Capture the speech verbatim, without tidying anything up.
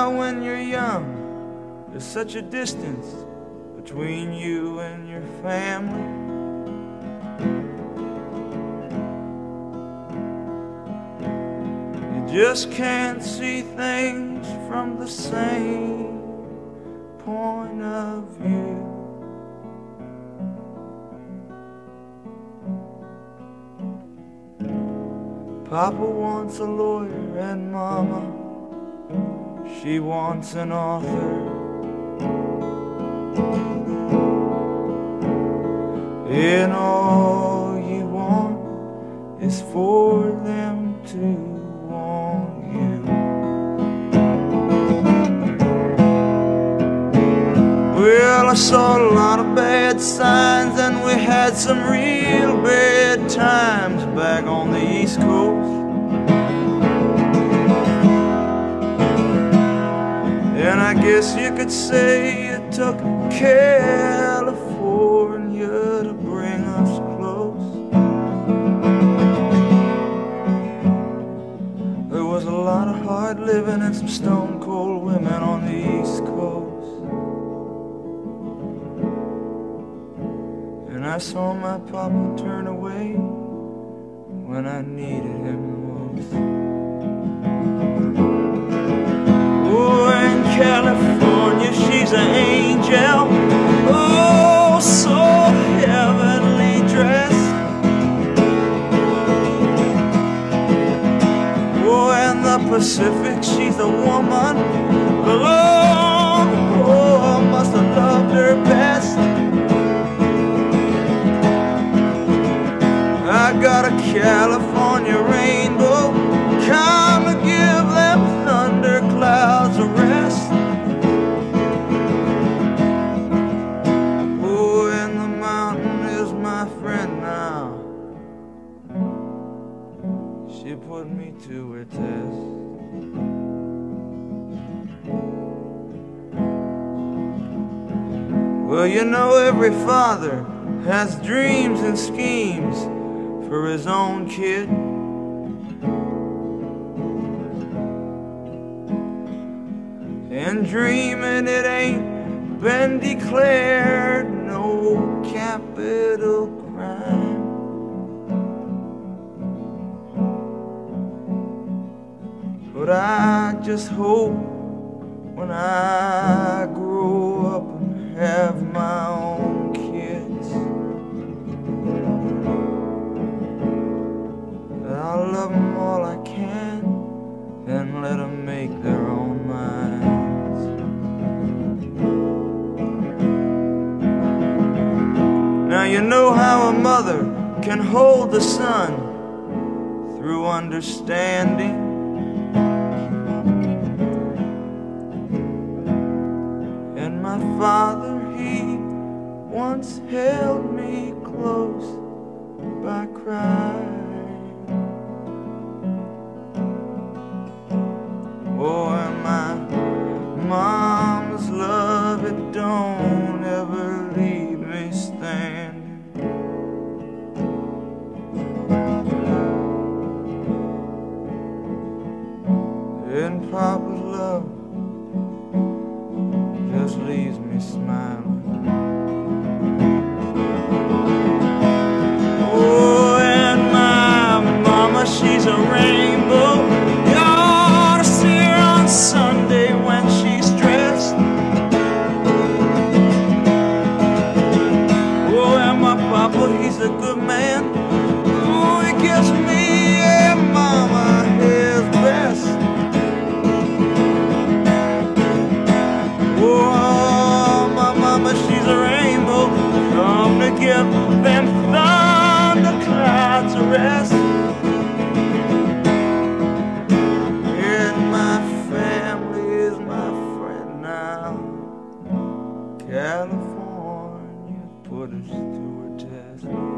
how when you're young there's such a distance between you and your family. You just can't see things from the same point of view. Papa wants a lawyer and Mama, she wants an author. And all you want is for them to want you. Well, I saw a lot of bad signs, and we had some real bad times back on the East Coast. And I guess you could say it took California to bring us close. There was a lot of hard living and some stone cold women on the East Coast. And I saw my papa turn away when I needed him the most. Oh, in California, she's an angel, oh, so heavenly dressed. Oh, in the Pacific, she's a woman, oh, oh, I must have loved her best. I got a California rainbow, come to give them thunderclouds a rest. Oh, and the mountain is my friend now. She put me to her test. Well, you know every father has dreams and schemes for his own kid. And dreaming it ain't been declared no capital crime. But I just hope when I grow up and have my own kids, I'll love them all I can, and let them make their own minds. Now you know how a mother can hold the son through understanding. And my father, he once held me close by crying. Oh, and my mom's love, it don't ever leave me standing. And Papa's love just leaves me smiling. Oh, and my mama, she's a rainbow. Sunday when she's dressed. Oh, and my papa, he's a good man. Oh, he gives me and mama his best. Oh, my mama, she's a rainbow, come to give them thunder clouds a rest. California put us to a test.